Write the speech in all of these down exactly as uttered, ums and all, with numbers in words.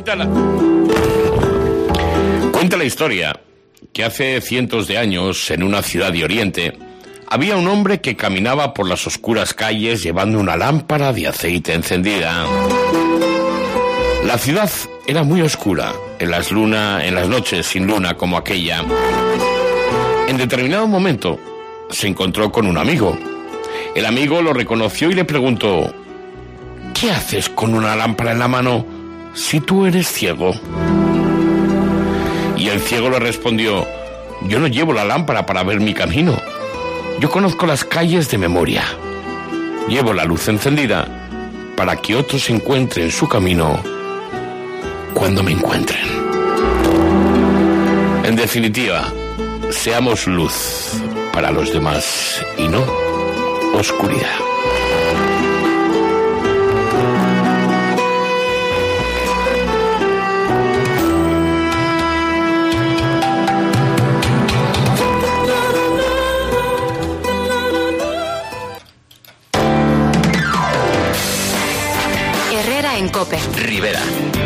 Cuéntala. Cuenta la historia que hace cientos de años, en una ciudad de Oriente, había un hombre que caminaba por las oscuras calles llevando una lámpara de aceite encendida. La ciudad era muy oscura, en las, luna, en las noches sin luna como aquella. En determinado momento se encontró con un amigo. El amigo lo reconoció y le preguntó: ¿qué haces con una lámpara en la mano si tú eres ciego? Y el ciego le respondió: yo no llevo la lámpara para ver mi camino. Yo conozco las calles de memoria. Llevo la luz encendida para que otros encuentren su camino cuando me encuentren. En definitiva, seamos luz para los demás y no oscuridad. Herrera en COPE. Rivera.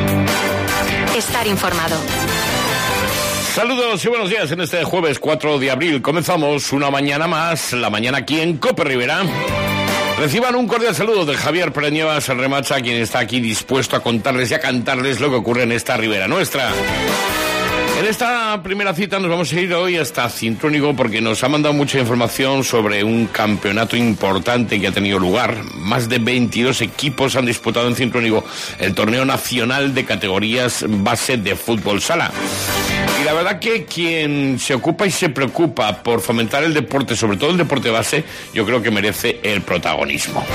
Estar informado. Saludos y buenos días en este jueves cuatro de abril. Comenzamos una mañana más, la mañana aquí en COPE Rivera. Reciban un cordial saludo de Javier Pereñevas Remacha, quien está aquí dispuesto a contarles y a cantarles lo que ocurre en esta Ribera nuestra. En esta primera cita nos vamos a ir hoy hasta Cintruénigo porque nos ha mandado mucha información sobre un campeonato importante que ha tenido lugar. Más de veintidós equipos han disputado en Cintruénigo el torneo nacional de categorías base de fútbol sala. Y la verdad que quien se ocupa y se preocupa por fomentar el deporte, sobre todo el deporte base, yo creo que merece el protagonismo.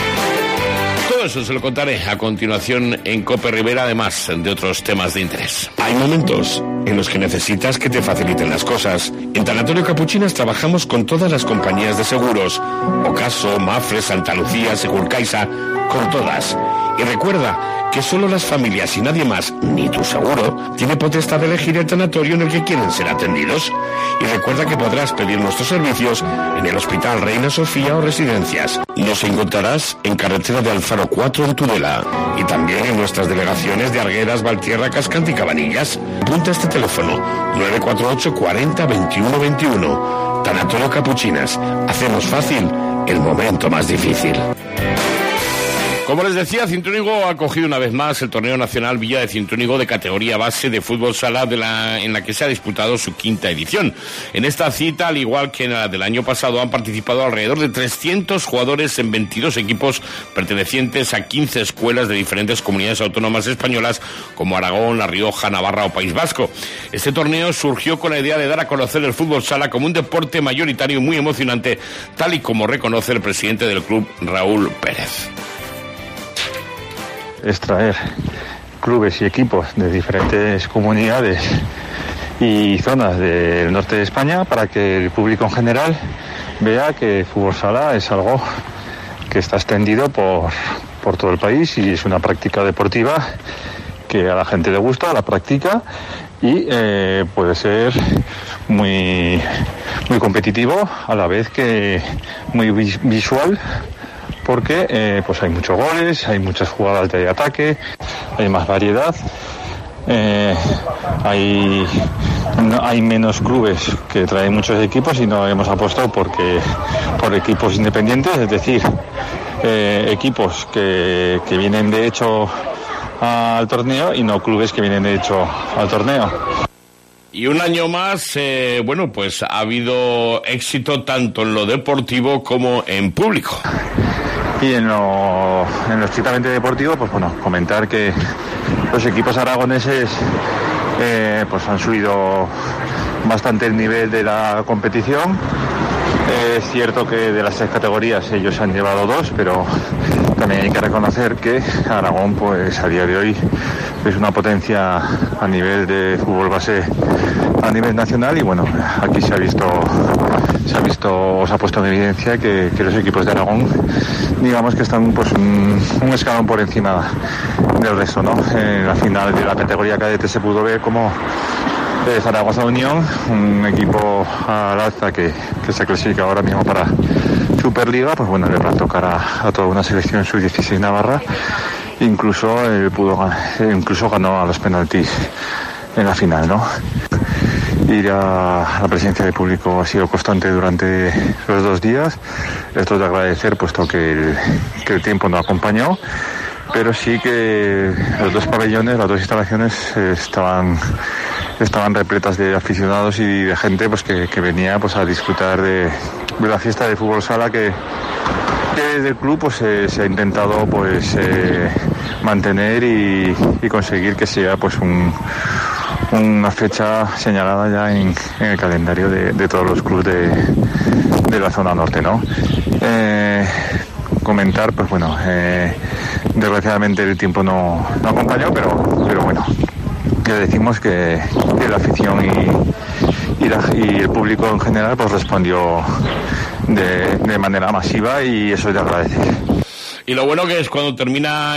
Todo eso se lo contaré a continuación en COPE Rivera, además de otros temas de interés. Hay momentos en los que necesitas que te faciliten las cosas. En Tanatorio Capuchinas trabajamos con todas las compañías de seguros: Ocaso, Mafre, Santa Lucía, Segurcaixa, con todas. Y recuerda que solo las familias y nadie más, ni tu seguro, tiene potestad de elegir el tanatorio en el que quieren ser atendidos. Y recuerda que podrás pedir nuestros servicios en el Hospital Reina Sofía o Residencias. Nos encontrarás en carretera de Alfaro cuatro en Tudela y también en nuestras delegaciones de Arguedas, Valtierra, Cascante y Cabanillas. Apunta este teléfono: nueve cuatro ocho cuarenta veintiuno veintiuno. Tanatorio Capuchinas. Hacemos fácil el momento más difícil. Como les decía, Cintruénigo ha acogido una vez más el torneo nacional Villa de Cintruénigo de categoría base de fútbol sala, de la, en la que se ha disputado su quinta edición. En esta cita, al igual que en la del año pasado, han participado alrededor de trescientos jugadores en veintidós equipos pertenecientes a quince escuelas de diferentes comunidades autónomas españolas como Aragón, La Rioja, Navarra o País Vasco. Este torneo surgió con la idea de dar a conocer el fútbol sala como un deporte mayoritario y muy emocionante, tal y como reconoce el presidente del club, Raúl Pérez. Extraer clubes y equipos de diferentes comunidades y zonas del norte de España para que el público en general vea que fútbol sala es algo que está extendido por, por todo el país y es una práctica deportiva que a la gente le gusta, la practica y eh, puede ser muy, muy competitivo a la vez que muy visual, porque eh, pues hay muchos goles, hay muchas jugadas de ataque, hay más variedad, eh, hay, no, hay menos clubes que traen muchos equipos y no hemos apostado porque, por equipos independientes, es decir, eh, equipos que, que vienen de hecho al torneo y no clubes que vienen de hecho al torneo. Y un año más, eh, bueno, pues ha habido éxito tanto en lo deportivo como en público. Y en lo, en lo estrictamente deportivo, pues bueno, comentar que los equipos aragoneses eh, pues han subido bastante el nivel de la competición. Eh, es cierto que de las tres categorías ellos han llevado dos, pero también hay que reconocer que Aragón, pues a día de hoy, es una potencia a nivel de fútbol base a nivel nacional y bueno, aquí se ha visto, se ha visto, se ha puesto en evidencia que, que los equipos de Aragón, digamos que están pues un, un escalón por encima del resto, ¿no? En la final de la categoría cadete se pudo ver como de Zaragoza Unión, un equipo al alza que, que se clasifica ahora mismo para Superliga, pues bueno, le va a tocar a, a toda una selección sub dieciséis Navarra incluso él pudo, incluso ganó a los penaltis en la final, ¿no? Ir a la presencia del público ha sido constante durante los dos días. Esto es de agradecer, puesto que el, que el tiempo no acompañó, pero sí que los dos pabellones, las dos instalaciones eh, estaban estaban repletas de aficionados y de gente pues que, que venía pues a disfrutar de, de la fiesta de fútbol sala que, que desde el club pues eh, se ha intentado pues eh, mantener y, y conseguir que sea pues un una fecha señalada ya en, en el calendario de, de todos los clubes de, de la zona norte, ¿no? Eh, comentar, pues bueno, eh, desgraciadamente el tiempo no, no acompañó, pero, pero bueno, que decimos que, que la afición y, y, la, y el público en general pues respondió de, de manera masiva y eso es de agradecer. Y lo bueno que es cuando termina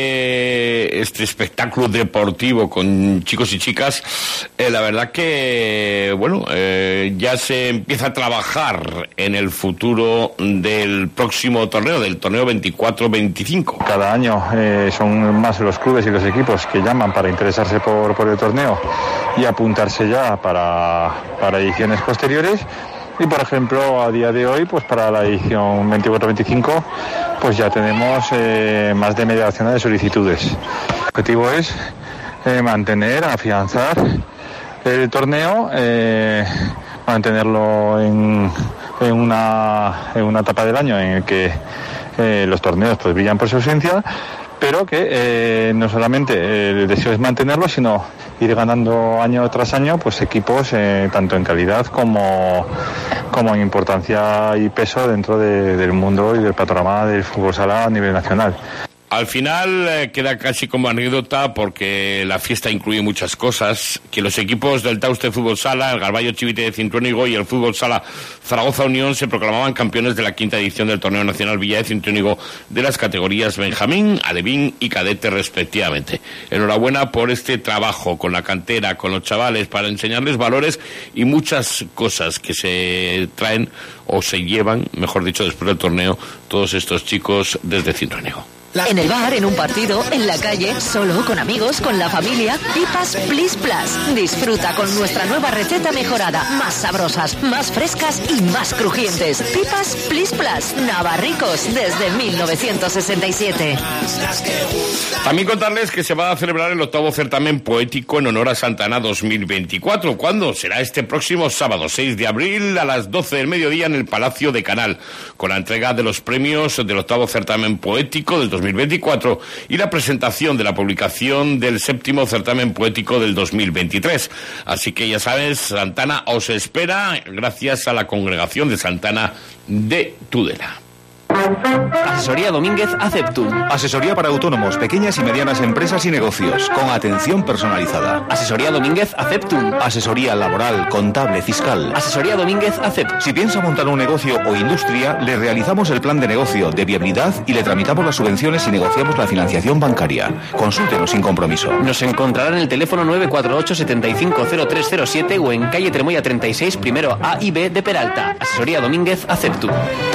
este este espectáculo deportivo con chicos y chicas, eh, la verdad que, bueno, eh, ya se empieza a trabajar en el futuro del próximo torneo, del torneo veinticuatro veinticinco. Cada año eh, son más los clubes y los equipos que llaman para interesarse por, por el torneo y apuntarse ya para, para ediciones posteriores. Y por ejemplo, a día de hoy, pues para la edición veinticuatro veinticinco, pues ya tenemos eh, más de media docena de solicitudes. El objetivo es eh, mantener, afianzar el torneo, eh, mantenerlo en, en, una, en una etapa del año en el que eh, los torneos pues brillan por su ausencia, pero que eh, no solamente el deseo es mantenerlo, sino ir ganando año tras año pues equipos eh, tanto en calidad como, como en importancia y peso dentro de, del mundo y del panorama del fútbol sala a nivel nacional. Al final eh, queda casi como anécdota porque la fiesta incluye muchas cosas, que los equipos del Tauste Fútbol Sala, el Garballo Chivite de Cintruénigo y el Fútbol Sala Zaragoza Unión se proclamaban campeones de la quinta edición del Torneo Nacional Villa de Cintruénigo de las categorías Benjamín, Alevín y Cadete respectivamente. Enhorabuena por este trabajo con la cantera, con los chavales, para enseñarles valores y muchas cosas que se traen o se llevan, mejor dicho, después del torneo, todos estos chicos desde Cintruénigo. En el bar, en un partido, en la calle, solo, con amigos, con la familia. Pipas Plis Plus. Disfruta con nuestra nueva receta mejorada. Más sabrosas, más frescas y más crujientes. Pipas Plis Plus. Navarricos desde mil novecientos sesenta y siete. También contarles que se va a celebrar el octavo certamen poético en honor a Santa Ana dos mil veinticuatro. ¿Cuándo? Será este próximo sábado, seis de abril, a las doce del mediodía en el Palacio de Canal, con la entrega de los premios del octavo certamen poético del dos mil veinticuatro y la presentación de la publicación del séptimo certamen poético del dos mil veintitrés. Así que ya sabes, Santana os espera gracias a la congregación de Santana de Tudela. Asesoría Domínguez Aceptum. Asesoría para autónomos, pequeñas y medianas empresas y negocios, con atención personalizada. Asesoría Domínguez Aceptum. Asesoría laboral, contable, fiscal. Asesoría Domínguez Aceptum. Si piensa montar un negocio o industria, le realizamos el plan de negocio, de viabilidad y le tramitamos las subvenciones y negociamos la financiación bancaria. Consúltenos sin compromiso. Nos encontrará en el teléfono nueve cuatro ocho, setenta y cinco, cero tres cero siete o en calle Tremoya treinta y seis, primero A y B de Peralta. Asesoría Domínguez Aceptum.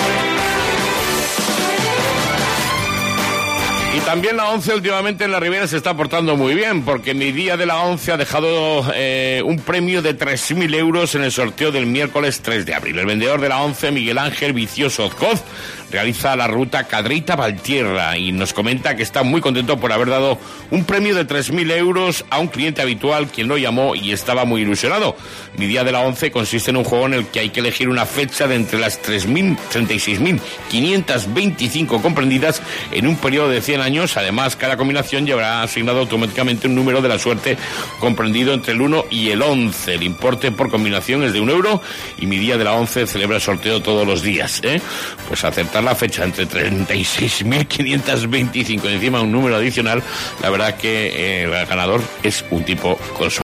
Y también la ONCE últimamente en la Ribera se está portando muy bien, porque mi día de la ONCE ha dejado eh, un premio de tres mil euros en el sorteo del miércoles tres de abril. El vendedor de la ONCE, Miguel Ángel Vicioso Ozcoz, realiza la ruta Cadreita-Valtierra y nos comenta que está muy contento por haber dado un premio de tres mil euros a un cliente habitual, quien lo llamó y estaba muy ilusionado. Mi día de la ONCE consiste en un juego en el que hay que elegir una fecha de entre las tres mil, treinta y seis mil quinientas veinticinco comprendidas en un periodo de cien años. Además, cada combinación llevará asignado automáticamente un número de la suerte comprendido entre el uno y el once. El importe por combinación es de un euro y mi día de la ONCE celebra el sorteo todos los días, ¿eh? Pues acertar la fecha entre treinta y seis mil quinientos veinticinco y encima un número adicional, la verdad que eh, el ganador es un tipo con suerte.